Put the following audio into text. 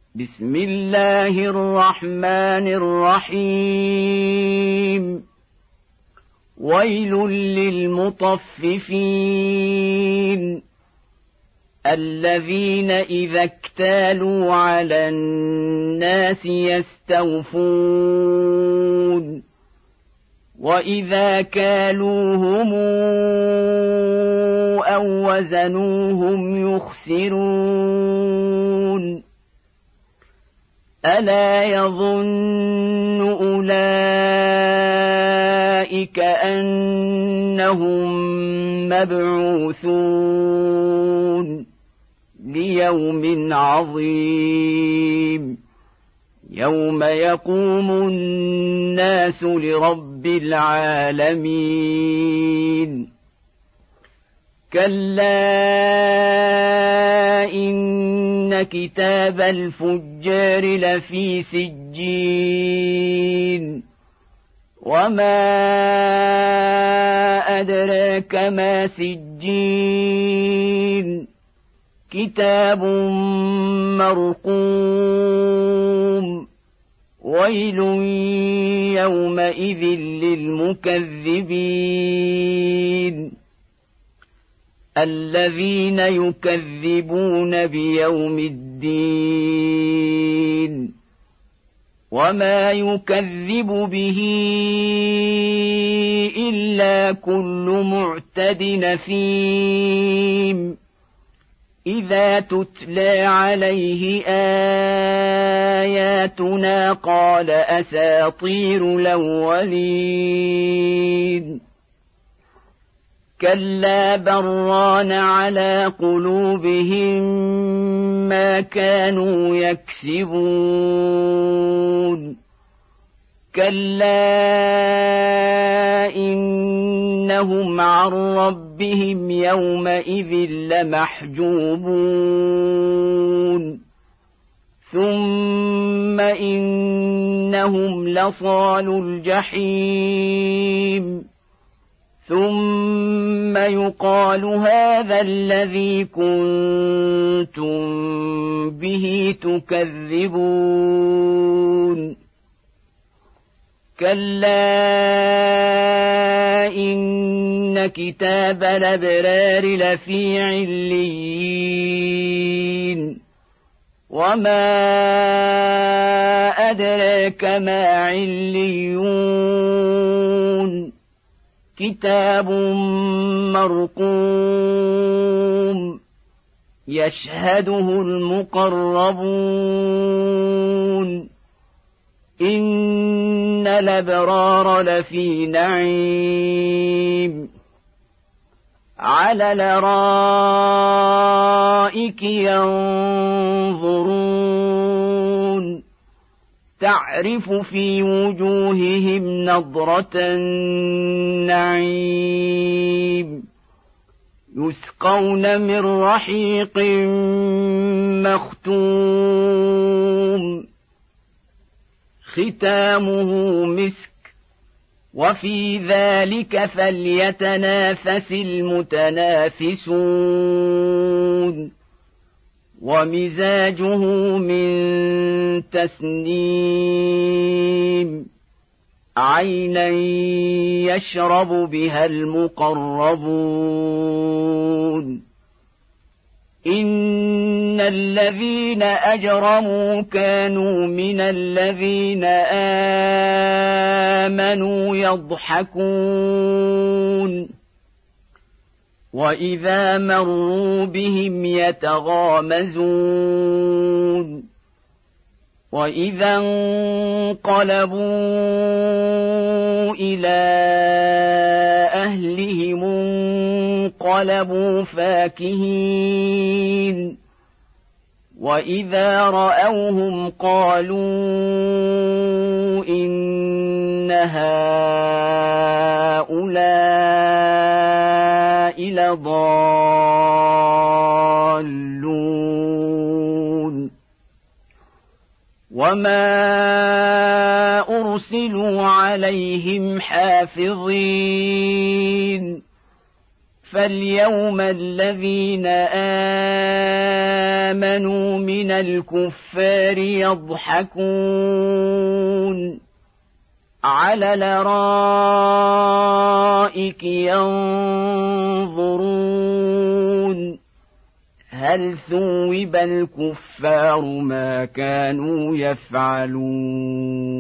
بسم الله الرحمن الرحيم ويل للمطففين الذين إذا اكتالوا على الناس يستوفون وإذا كالوهم أو وزنوهم يخسرون ألا يظن أولئك أنهم مبعوثون ليوم عظيم يوم يقوم الناس لرب العالمين كلا إن كتاب الفجار لفي سجين وما أدراك ما سجين كتاب مرقوم ويل يومئذ للمكذبين الذين يكذبون بيوم الدين وما يكذب به إلا كل معتد نثيم إذا تتلى عليه آياتنا قال أساطير الأولين كلا بران على قلوبهم ما كانوا يكسبون كلا إنهم عن ربهم يومئذ لمحجوبون ثم إنهم لصالو الجحيم ثم يقال هذا الذي كنتم به تكذبون كلا إن كتاب الأبرار لفي عليين وما أدراك ما عليون كتاب مرقوم يشهده المقربون إن الأبرار لفي نعيم على الأرائك ينظرون تعرف في وجوههم نضرة النعيم يسقون من رحيق مختوم ختامه مسك وفي ذلك فليتنافس المتنافسون ومزاجه من تسنيم عينا يشرب بها المقربون إن الذين أجرموا كانوا من الذين آمنوا يضحكون وإذا مروا بهم يتغامزون وإذا انقلبوا إلى أهلهم انقلبوا فاكهين وإذا رأوهم قالوا إن هؤلاء لضالون وما أرسلوا عليهم حافظين فاليوم الذين آمنوا من الكفار يضحكون على الأرائك ينظرون هل ثوب الكفار ما كانوا يفعلون